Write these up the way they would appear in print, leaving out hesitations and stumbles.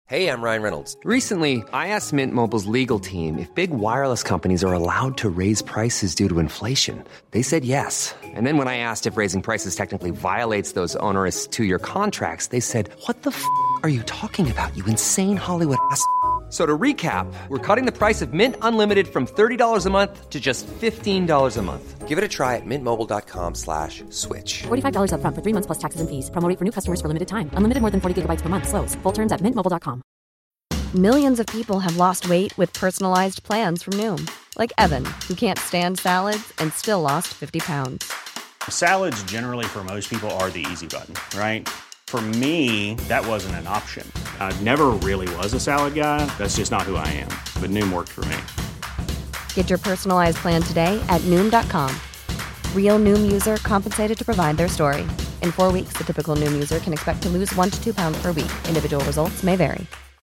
Hey, I'm Ryan Reynolds. Recently, I asked Mint Mobile's legal team if big wireless companies are allowed to raise prices due to inflation. They said yes. And then when I asked if raising prices technically violates those onerous two-year contracts, they said, "What the f*** are you talking about, you insane Hollywood ass?" So to recap, we're cutting the price of Mint Unlimited from $30 a month to just $15 a month. Give it a try at mintmobile.com/switch. $45 up front for 3 months plus taxes and fees. Promo rate for new customers for limited time. Unlimited more than 40 gigabytes per month. Slows full terms at mintmobile.com. Millions of people have lost weight with personalized plans from Noom. Like Evan, who can't stand salads and still lost 50 pounds. Salads generally for most people are the easy button, right? For me, that wasn't an option. I never really was a salad guy. That's just not who I am. But Noom worked for me. Get your personalized plan today at Noom.com. Real Noom user compensated to provide their story. In 4 weeks, the typical Noom user can expect to lose 1 to 2 pounds per week. Individual results may vary.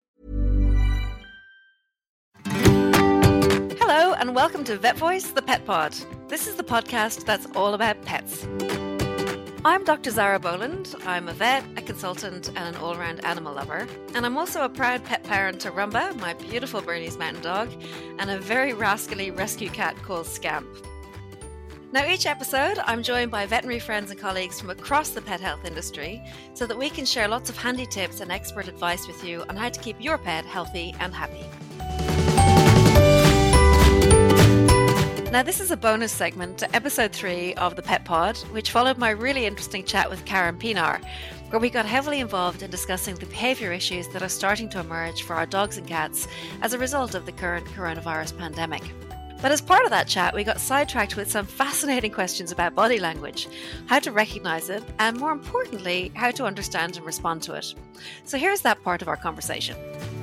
Hello and welcome to Vet Voice, the Pet Pod. This is the podcast that's all about pets. I'm Dr. Zara Boland. I'm a vet, a consultant, and an all-round animal lover. And I'm also a proud pet parent to Rumba, my beautiful Bernese Mountain Dog, and a very rascally rescue cat called Scamp. Now, each episode, I'm joined by veterinary friends and colleagues from across the pet health industry so that we can share lots of handy tips and expert advice with you on how to keep your pet healthy and happy. Now, this is a bonus segment to episode 3 of the Pet Pod, which followed my really interesting chat with Karen Pinar, where we got heavily involved in discussing the behaviour issues that are starting to emerge for our dogs and cats as a result of the current coronavirus pandemic. But as part of that chat, we got sidetracked with some fascinating questions about body language, how to recognise it, and more importantly, how to understand and respond to it. So here's that part of our conversation.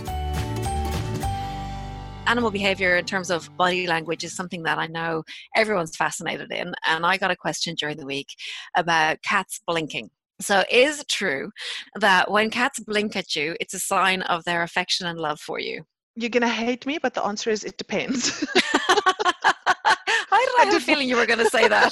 Animal behaviour in terms of body language is something that I know everyone's fascinated in, and I got a question during the week about cats blinking. So is it true that when cats blink at you, it's a sign of their affection and love for you? You're going to hate me, but the answer is it depends. I had a feeling you were going to say that.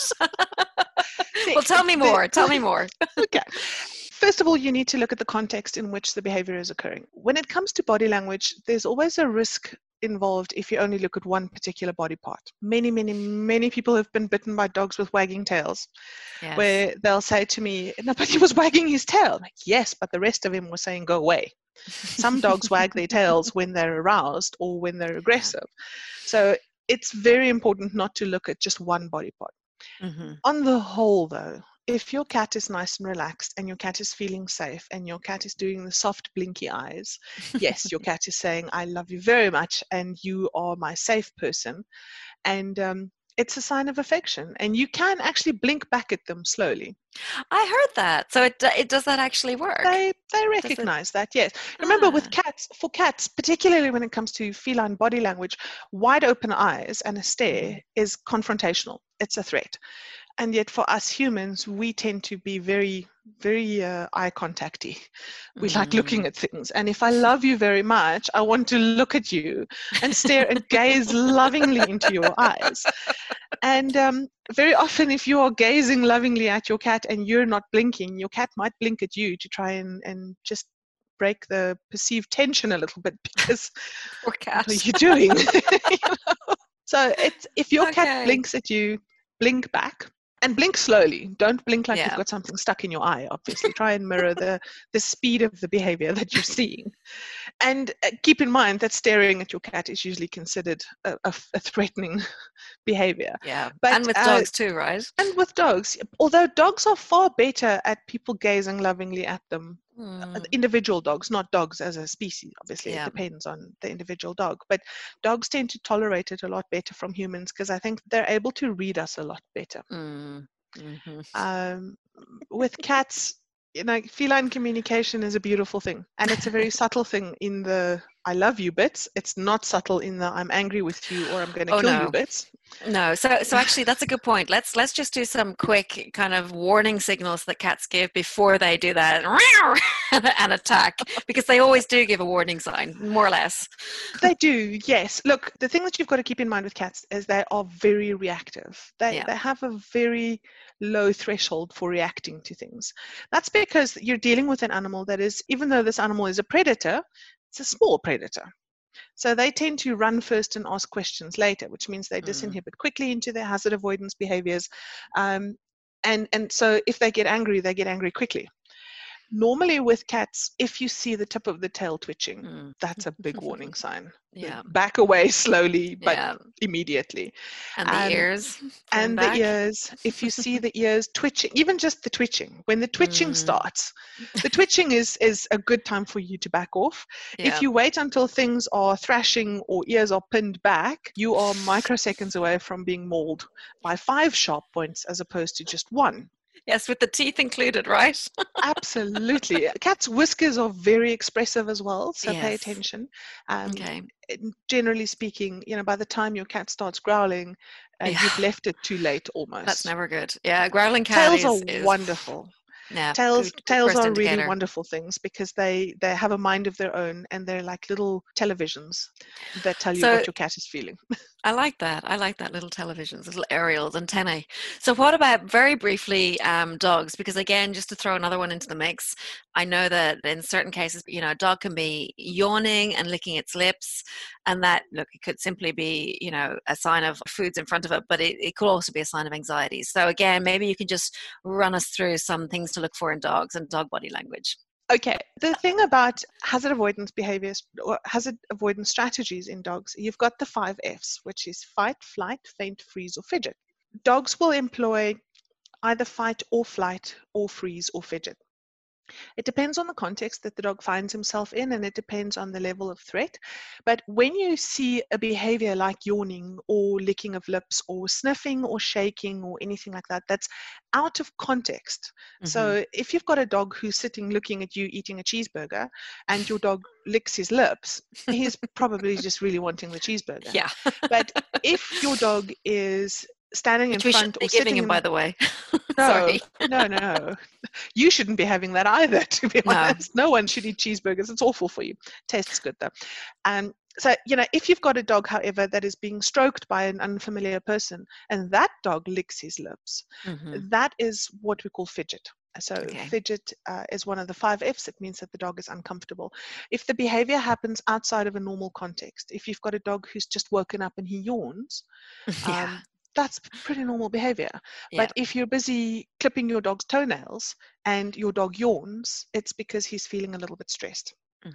Well, tell me more. Tell me more. Okay. First of all, you need to look at the context in which the behavior is occurring. When it comes to body language, there's always a risk involved if you only look at one particular body part. Many people have been bitten by dogs with wagging tails, yes, where they'll say to me, "No, but he was wagging his tail." I'm like, yes, but the rest of him was saying, "Go away." Some dogs wag their tails when they're aroused or when they're aggressive. So it's very important not to look at just one body part. Mm-hmm. On the whole, though, if your cat is nice and relaxed and your cat is feeling safe and your cat is doing the soft blinky eyes, yes, your cat is saying, "I love you very much and you are my safe person." And it's a sign of affection. And you can actually blink back at them slowly. I heard that. So it does that actually work? They recognize that, yes. Remember, with cats, for cats, particularly when it comes to feline body language, wide open eyes and a stare is confrontational. It's a threat. And yet for us humans, we tend to be very, very eye contacty. We like looking at things. And if I love you very much, I want to look at you and stare and gaze lovingly into your eyes. And very often, if you are gazing lovingly at your cat and you're not blinking, your cat might blink at you to try and just break the perceived tension a little bit, because what are you doing? You know? So if your cat blinks at you, blink back. And blink slowly. Don't blink like you've got something stuck in your eye, obviously. Try and mirror the speed of the behavior that you're seeing. And keep in mind that staring at your cat is usually considered a threatening behavior. Yeah, but, and with dogs too, right? And with dogs. Although dogs are far better at people gazing lovingly at them. Individual dogs, not dogs as a species, obviously. It depends on the individual dog, but dogs tend to tolerate it a lot better from humans because I think they're able to read us a lot better. With cats, you know, feline communication is a beautiful thing, and it's a very subtle thing in the "I love you" bits. It's not subtle in the "I'm angry with you" or "I'm going to kill you" bits. No, so actually that's a good point. Let's just do some quick kind of warning signals that cats give before they do that and attack, because they always do give a warning sign, more or less. They do, yes. Look, the thing that you've got to keep in mind with cats is they are very reactive. They have a very low threshold for reacting to things. That's because you're dealing with an animal that is, even though this animal is a predator, It's a small predator. So they tend to run first and ask questions later, which means they disinhibit quickly into their hazard avoidance behaviors. And so if they get angry quickly. Normally with cats, if you see the tip of the tail twitching, that's a big warning sign. Yeah. Back away slowly, but immediately. And the ears. And the ears. If you see the ears twitching, even just the twitching, when the twitching starts, the twitching is a good time for you to back off. Yeah. If you wait until things are thrashing or ears are pinned back, you are microseconds away from being mauled by 5 sharp points as opposed to just 1. Yes, with the teeth included, right? Absolutely. Cats' whiskers are very expressive as well, so pay attention. Okay. Generally speaking, by the time your cat starts growling, you've left it too late almost. That's never good. Yeah, growling cat Tails are wonderful. Yeah, tails are indicator. really wonderful things because they have a mind of their own, and they're like little televisions that tell you what your cat is feeling. I like that. I like that, little televisions, little aerials, antennae. So what about, very briefly, dogs? Because again, just to throw another one into the mix, I know that in certain cases, a dog can be yawning and licking its lips, and that, look, it could simply be, a sign of food's in front of it, but it could also be a sign of anxiety. So again, maybe you can just run us through some things to look for in dogs and dog body language. Okay, the thing about hazard avoidance behaviors or hazard avoidance strategies in dogs, you've got the 5 Fs, which is fight, flight, faint, freeze, or fidget. Dogs will employ either fight or flight or freeze or fidget. It depends on the context that the dog finds himself in, and it depends on the level of threat. But when you see a behavior like yawning or licking of lips or sniffing or shaking or anything like that, that's out of context. So if you've got a dog who's sitting looking at you eating a cheeseburger and your dog licks his lips, he's probably just really wanting the cheeseburger. Yeah. But if your dog is standing in front or giving sitting him, by the way. No, Sorry. no. You shouldn't be having that either, to be honest. No one should eat cheeseburgers. It's awful for you. Tastes good, though. And so, if you've got a dog, however, that is being stroked by an unfamiliar person, and that dog licks his lips, that is what we call fidget. So fidget is one of the 5 Fs. It means that the dog is uncomfortable. If the behavior happens outside of a normal context, if you've got a dog who's just woken up and he yawns, that's pretty normal behavior. But if you're busy clipping your dog's toenails and your dog yawns, it's because he's feeling a little bit stressed.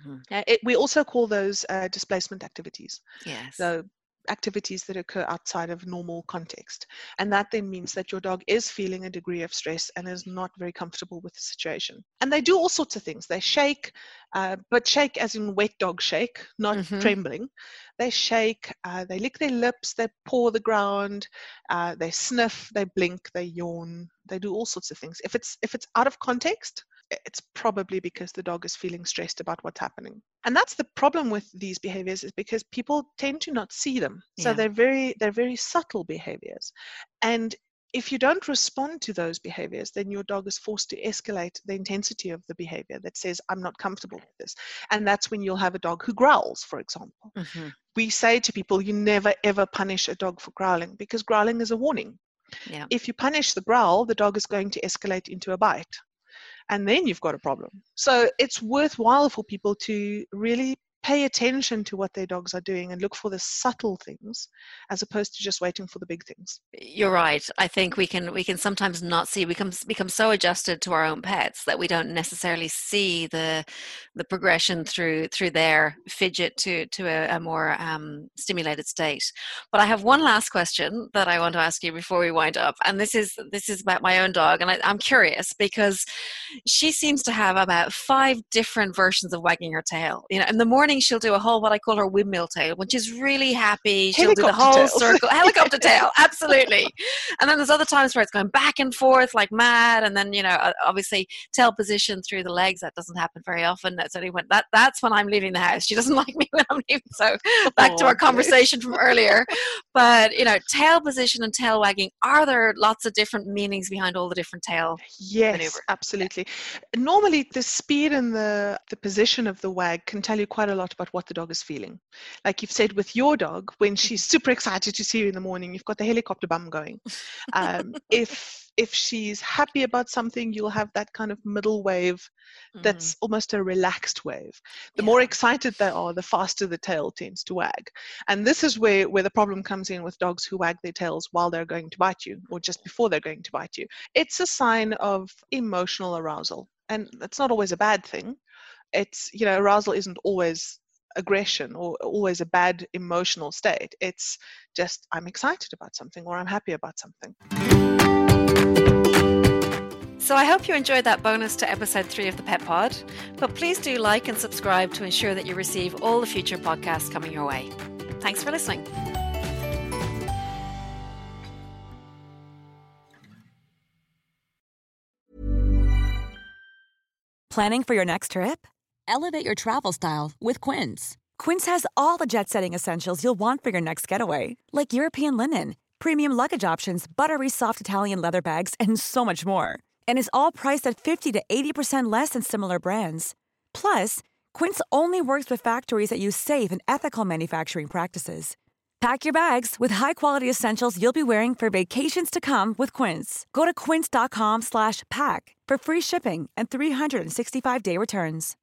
We also call those displacement activities. Yes. So activities that occur outside of normal context. And that then means that your dog is feeling a degree of stress and is not very comfortable with the situation. And they do all sorts of things. They shake, but shake as in wet dog shake, not trembling. They shake, they lick their lips, they paw the ground, they sniff, they blink, they yawn. They do all sorts of things. If it's out of context, it's probably because the dog is feeling stressed about what's happening. And that's the problem with these behaviors, is because people tend to not see them. So they're very subtle behaviors. And if you don't respond to those behaviors, then your dog is forced to escalate the intensity of the behavior that says, I'm not comfortable with this. And that's when you'll have a dog who growls, for example. We say to people, you never, ever punish a dog for growling, because growling is a warning. If you punish the growl, the dog is going to escalate into a bite. And then you've got a problem. So it's worthwhile for people to really pay attention to what their dogs are doing and look for the subtle things as opposed to just waiting for the big things. You're right. I think we can sometimes not see, we become so adjusted to our own pets that we don't necessarily see the progression through their fidget to a more stimulated state. But I have one last question that I want to ask you before we wind up, and this is about my own dog, and I'm curious because she seems to have about 5 different versions of wagging her tail. In the morning she'll do a whole, what I call her windmill tail. When she's really happy, she'll do the whole circle. Helicopter tail, absolutely. And then there's other times where it's going back and forth like mad. And then, obviously tail position through the legs. That doesn't happen very often. That's only that's when I'm leaving the house. She doesn't like me when I'm leaving. So back to our conversation from earlier. But, tail position and tail wagging, are there lots of different meanings behind all the different tail maneuvers? Absolutely. Normally the speed and the position of the wag can tell you quite a lot about what the dog is feeling. Like you've said with your dog, when she's super excited to see you in the morning, you've got the helicopter bum going. If If she's happy about something, you'll have that kind of middle wave that's almost a relaxed wave. The more excited they are, the faster the tail tends to wag. And this is where the problem comes in with dogs who wag their tails while they're going to bite you or just before they're going to bite you. It's a sign of emotional arousal. And that's not always a bad thing. It's, arousal isn't always aggression or always a bad emotional state. It's just, I'm excited about something or I'm happy about something. So I hope you enjoyed that bonus to episode 3 of the Pet Pod, but please do like and subscribe to ensure that you receive all the future podcasts coming your way. Thanks for listening. Planning for your next trip? Elevate your travel style with Quince. Quince has all the jet-setting essentials you'll want for your next getaway, like European linen, premium luggage options, buttery soft Italian leather bags, and so much more. And is all priced at 50 to 80% less than similar brands. Plus, Quince only works with factories that use safe and ethical manufacturing practices. Pack your bags with high-quality essentials you'll be wearing for vacations to come with Quince. Go to quince.com/pack for free shipping and 365-day returns.